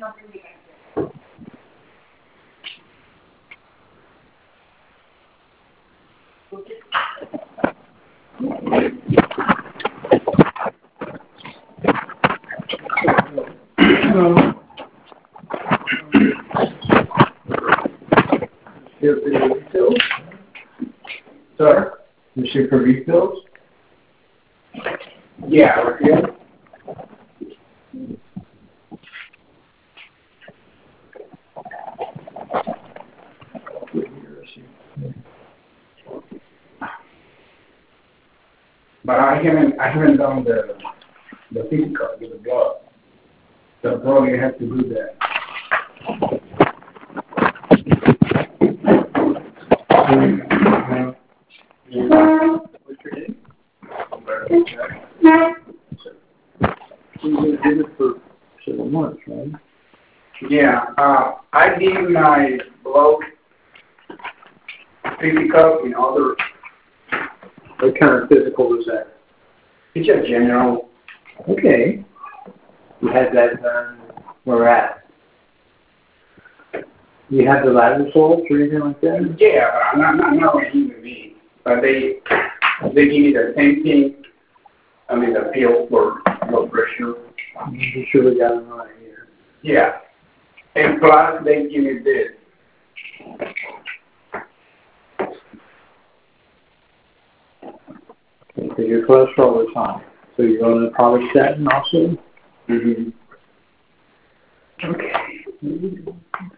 Refills? Sir? You shoot for refills? Yeah, refill. But I haven't done the physical with the blood. So probably you have to do that. What's your name? You've been doing it for several months, right? Yeah. I did my blood physical in other. What kind of physical was that? It's just general. Okay. You had that done where at? You have the lab results or anything like that? Yeah, not with human beings. But they give me the same thing. I mean, the pill for blood pressure. You sure we got it right here. Yeah. And plus, they give me this. Okay, so your cholesterol is high. So you're on the pravastatin also? Mm-hmm. Okay.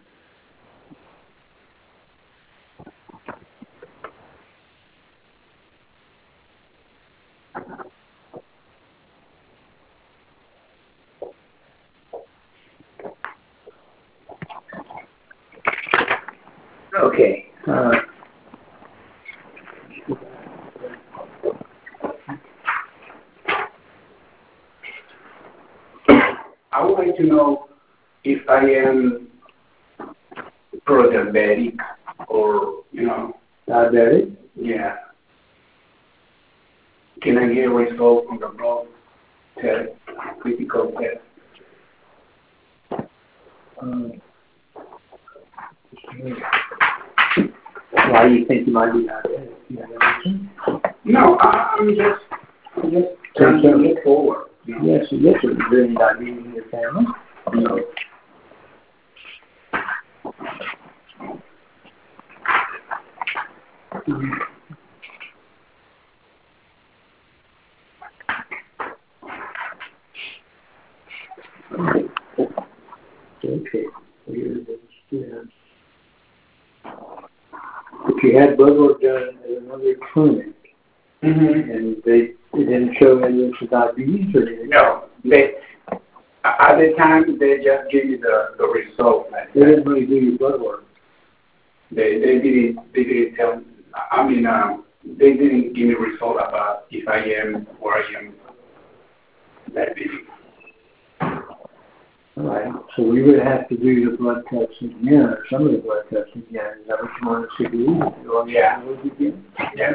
Okay. I would like to know if I am pro-diabetic or, diabetic? Yeah. Can I get a result from the blood test, physical test? Why do you think you might be diabetic? No, I'm just trying to look forward. Yes, is there any diabetes in your family? No. Okay. If you had blood work done at another clinic, and they didn't show evidence of diabetes or anything? No. At the time, they just gave you the result. They didn't really do your blood work. They didn't tell. I mean, they didn't give me a result about if I am or I am diabetic. All right. So we would have to do the blood tests again, or some of the blood tests again. Is that what you want us to do? Yeah. Yeah.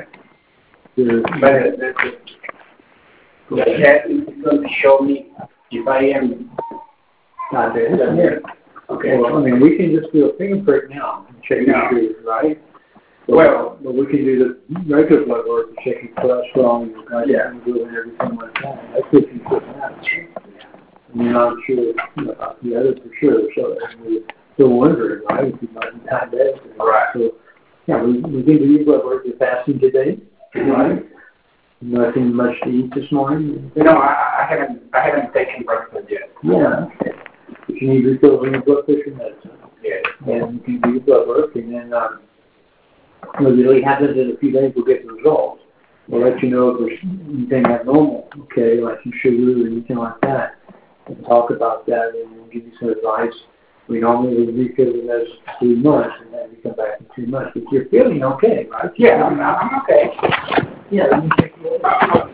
The test is going to show me if I am diabetic. Okay. Well, I mean, we can just do a fingerprint now and check your sugars, right? But we can do the regular blood work and check your cholesterol and your glycemic and everything like that. That's what you put out. And you're not sure about the other for sure. So we're still wondering, right, if you might be diabetic. Right. So, yeah, we can do your blood work. You're fasting today, right? Nothing much to eat this morning? No, I haven't taken breakfast yet. Yeah, okay. But you need refills in your blood pressure medicine. Yes. And you can do your blood work, and then what really happens in a few days, we'll get the results. We'll let you know if there's anything abnormal, okay, like some sugar or anything like that, and talk about that and give you some advice. We normally refill the medicine for 3 months, and then we come back in 2 months. But you're feeling okay, right? Yeah, I'm okay. Yeah, let me check you out.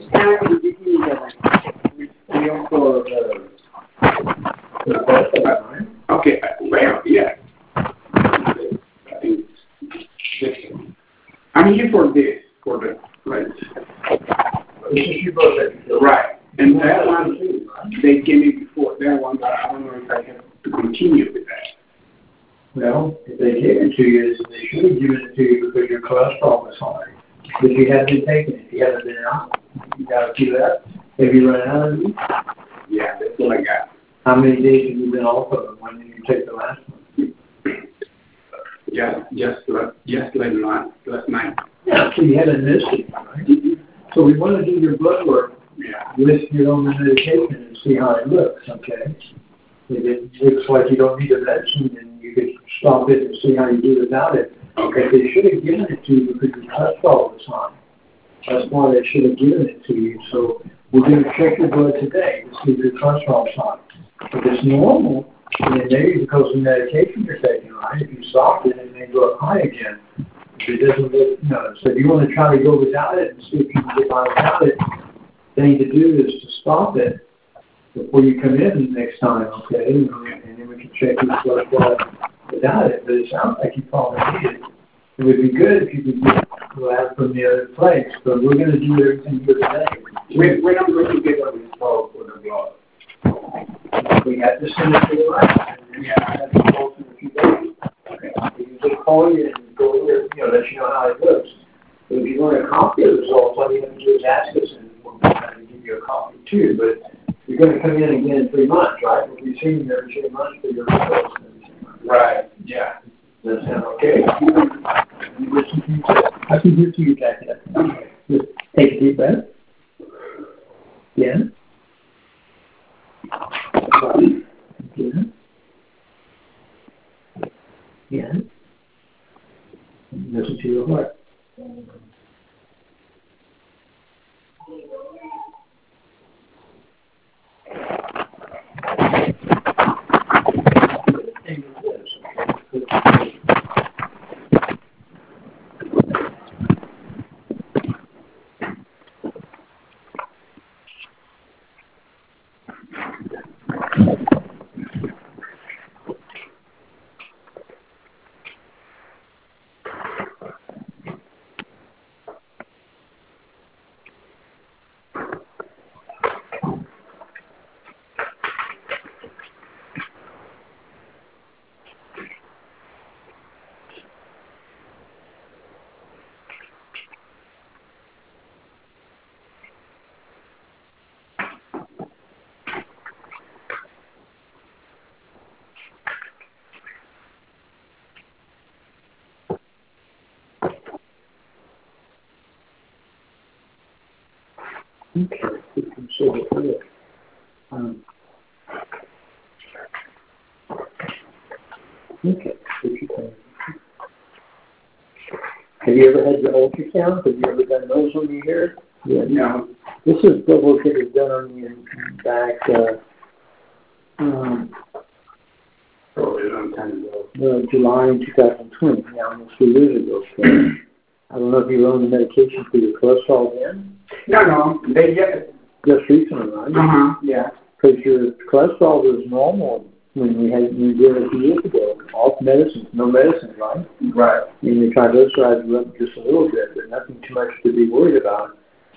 Okay, well, yeah. I'm here for this, for the right. Right. And that one, they gave me before, that one, but I don't know if I have to continue with that? Well, if they gave it to you, they should have given it to you because your cholesterol was high. But you haven't been taking it. You haven't been out. You got a few left. Have you run out of these? Yeah, that's what I got. How many days have you been off of them? When did you take the last one? Just last night. Yeah, so you haven't missed it, right? So we want to do your blood work with your own medication and see how it looks, okay? If it looks like you don't need the medicine, then you could stop it and see how you do without it. Okay. But they should have given it to you because your cholesterol was high. That's why they should have given it to you. So we're going to check your blood today to see if your cholesterol is high. If it's normal, then maybe because of the medication you're taking, right? If you stop it, it may go up high again. If it doesn't look, so if you want to try to go without it and see if you can get by without it, the thing to do is to stop it before you come in next time, okay? And then we can check your blood without it. But it sounds like you probably need it. It would be good if you could get lab from the other place, but we're going to do everything good today. When I'm going to get a result for the blood? We have to send it to the lab. Yeah, I have to call in a few days. Okay. We can just call you and go over, let you know how it looks. But if you want a copy of the results, all you have to do is ask us, and we'll have to give you a copy too. But you're going to come in again in 3 months, right? We'll be seeing you every 3 months for your results and everything. Right, yeah. Does that sound okay? You listen to yourself. I can hear to you, Jackie. Okay. Just take a deep breath. Yeah. Yeah. Yeah. Listen to your heart. Okay, we can show it here. Okay, have you ever had your ultrasound? Have you ever done those on your hair? Yeah. No. This is the work that was done on you back, Probably a long time ago. July in 2020, almost 2 years ago. So I don't know if you were on the medication for your cholesterol then? No, they just recently, right? Yeah. Because your cholesterol was normal when you did it a few years ago. Off medicines, no medicines, right? Right. And your triglycerides were up just a little bit, but nothing too much to be worried about.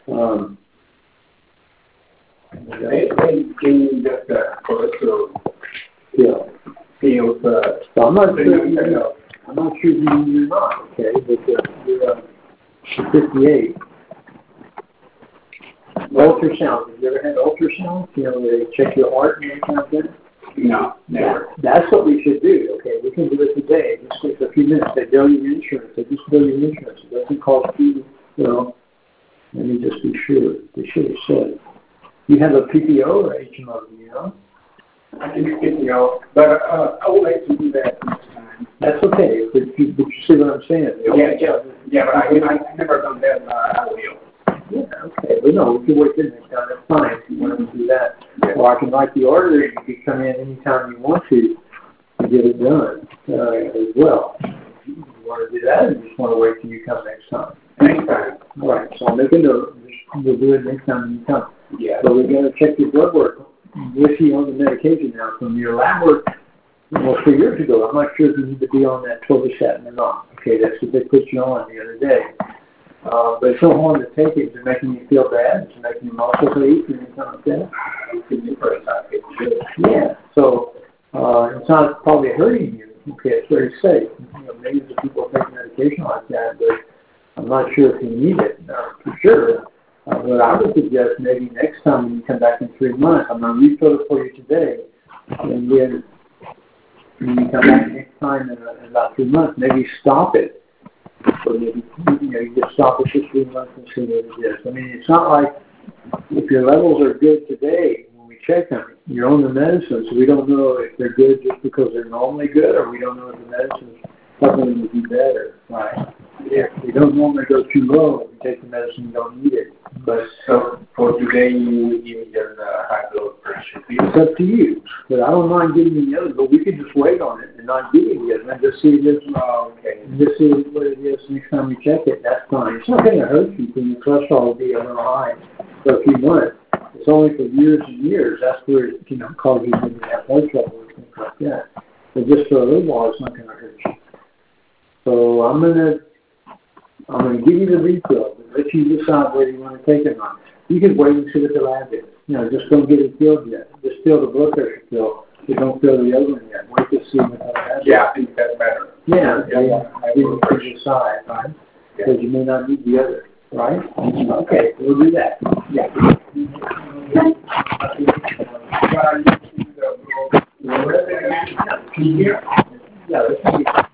They give me just cholesterol. Yeah. Feels, so I'm not sure if you're not, okay, but you're 58. Ultrasound. Have you ever had ultrasound? Where they check your heart and everything like that? No, never. That's what we should do, okay? We can do it today. It just takes a few minutes. They bill your insurance. They just bill your insurance. It doesn't cost you, Let me just be sure. They should have said. You have a PPO or HMO, I think it's PPO, but I would like to do that next time. That's okay, but you see what I'm saying? Yeah, but I never done that. I will. Yeah, okay. But no, we can wait till next time. That's fine if you want to do that. Yeah. Or I can write the order and you can come in anytime you want to get it done as well. If you want to do that, or you just want to wait till you come next time? Next time. All right, so I'll make a note. We'll do it next time you come. Yeah. So we're going to check your blood work with you on the medication now. From your lab work almost 3 years ago, I'm not sure if you need to be on that torvastatin or not. Okay, that's what they put you on the other day. But it's so hard to take it. Is it making you feel bad? Is it making your muscles ache or anything like that? It's very happy. Yeah. So It's not probably hurting you. Okay, it's very safe. Maybe the people take medication like that, but I'm not sure if you need it for sure. What I would suggest maybe next time when you come back in 3 months, I'm going to refill it for you today, and then when you come back next time in about 3 months, maybe stop it. So maybe you just stop it for 3 months and see what it is. I mean, it's not like if your levels are good today, when we check them, you're on the medicine, so we don't know if they're good just because they're normally good, or we don't know if the medicine's helping them to be better, right? If we don't normally go too low, if we take the medicine, you don't need it. But So for today, you will give me just high blood pressure. it's up to you. But I don't mind giving you the other, but we could just wait on it and not give you the other, and just see this. Okay. And just see what it is next time we check it. That's fine. It's not going to hurt you because your cholesterol will be a little high for a few months. It's only for years and years. That's where it causes you to have blood trouble and things like that. But just for a little while, it's not going to hurt you. So I'm gonna give you the refill, but let you decide whether you want to take it or not. You can wait and see what the lab is. Just don't get it filled yet. Just fill the blood pressure pill. But don't fill the other one yet. Wait to see what the lab is. Yeah, I think that's better. Yeah, I didn't decide, right? Because you may not need the other, right? Okay, we'll do that. Yeah. Yeah, let's see.